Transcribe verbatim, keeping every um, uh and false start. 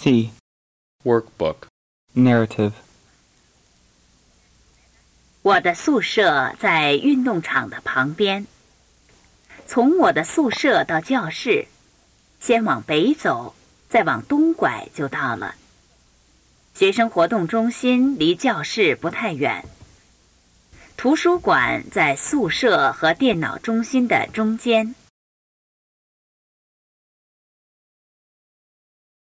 C. Workbook. Narrative. 我的宿舍在运动场的旁边。从我的宿舍到教室，先往北走，再往东拐就到了。学生活动中心离教室不太远。图书馆在宿舍和电脑中心的中间。